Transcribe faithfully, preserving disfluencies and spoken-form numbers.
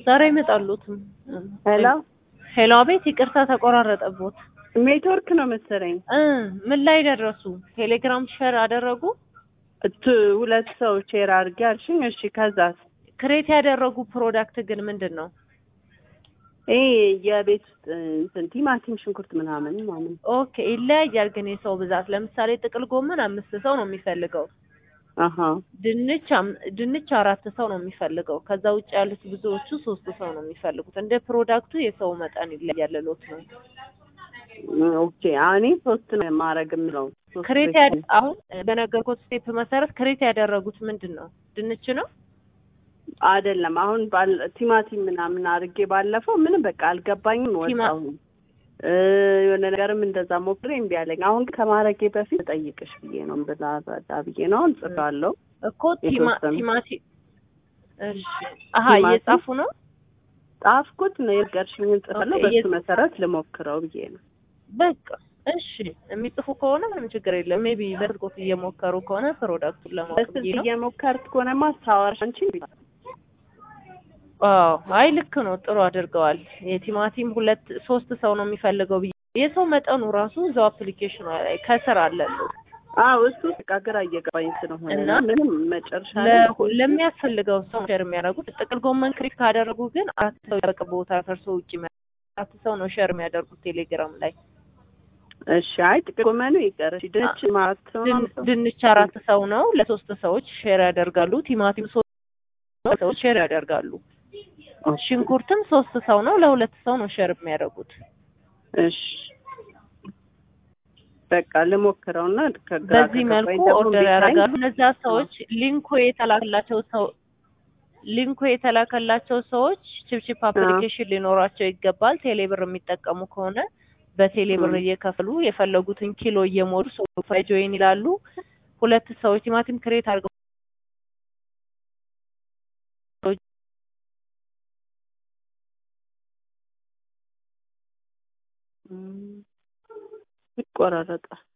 ዛሬ ይመጣሉትም ሄሎ ሄሎ አቤት ይቅርታ ተቆራረጠቦት ኔትወርክ ነው መሰለኝ እ ምን ላይ ደረሱ ቴሌግራም ሼር አደረጉ እቱ ሁለት ሰው ሼር አድርጌ አልሽኝ እሺ ከዛስ ክሬት ያደረጉ ፕሮዳክት ግን ምንድነው ኤ የቤት ውስጥ እንትን ቲማቲም ሽንኩርት ምናምን ማለት ኦኬ ይለያያል ግን የሰው ብዛት ለምሳሌ ጥቅል ጎመን አምስት ሰው ነው የሚፈልገው አሃ ድንች ድንች አራት ሰው ነው የሚፈልገው ከዛ ውጭ ያሉት ብዙዎቹ ሶስት ሰው ነው የሚፈልጉት እንደ ፕሮዳክቱ የሰው መጠን ይለያያል ሎት ነው ኦኬ አኔ ሶስት ነው ማረግም ነው ክሬት አሁን በነገርኩት ስቴፕ መሰረት ክሬት ያደረጉት ምንድነው ድንች ነው አይደለም አሁን ቲማቲም ምናምን አርጌ ባለፈው ምንም በቃ አልገባኝም ወጣው እ የሆነ ነገርም እንደዛ ሞክሬ እምቢ አለኝ አሁን ከማረጌ በፊት ጠይቅሽ ብዬ ነው ብላዳ ብዬ ነው እንጽፋለሁ እኮ ቲማቲም እሺ አሃ እየጻፉ ነው ጻፍኩት ነው የገርሽኝ እንጽፋለሁ በሱ መሰረት ልሞክረው ብዬ ነው በቃ እሺ የሚጽፉ ከሆነ ምንም ችግር የለም ሜቢ በርቆት እየሞከሩ ከሆነ ፕሮዳክቱን ለማወቅ ብዬ ነው እየሞከርኩ ከሆነማ ታወራሽ አንቺ አዎ አይ ልክ ነው ጥሩ አድርገዋል የቲማቲም ሁለት ሶስት ሰው ነው የሚፈልገው የሰው መጠኑ ራሱ እዛው አፕሊኬሽኑ ላይ ከስር አለለው አዎ እሱ ተቃገራ እየገባኝ ስለሆነ ምንም መጨረሻ ለሚያስፈልገው ሰው ሼር የሚያደርጉት ጥቅል ጎመን ክሊክ ካደረጉ ግን አራት ሰው ያርቅቦታል ከርሶ ውጪ አራት ሰው ነው ሼር የሚያደርጉት ቴሌግራም ላይ እሺ አይ ጥቅል ጎመኑ ይቀርሽ ድንች ማለት ነው ድንች አራት ሰው ነው ለሶስት ሰዎች ሼር ያደርጋሉ ቲማቲም ሶስት ሰዎች ሼር ያደርጋሉ ሽንኩርትም ሶስት ሰው ነው ለሁለት ሰው ነው ሼር የሚያደርጉት እሺ በቃ ለሞክረውና ከግራ በዚህ መልኩ ኦርደር ያደርጋሉ እነዛ ሰዎች ሊንኩ የተላከላቸው ሰው ሊንኩ የተላከላቸው ሰዎች ቺፕቺፕ አፕሊኬሽን ሊኖራቸው ይገባል ቴሌብር የሚጠቀሙ ከሆነ በቴሌብር እየከፈሉ የፈለጉትን ኪሎ እየሞሉ ሶፋ ጆይን ይላሉ ሁለት ሰዎች ቲማቲም ክሬት አድርገው ይቆራረጣል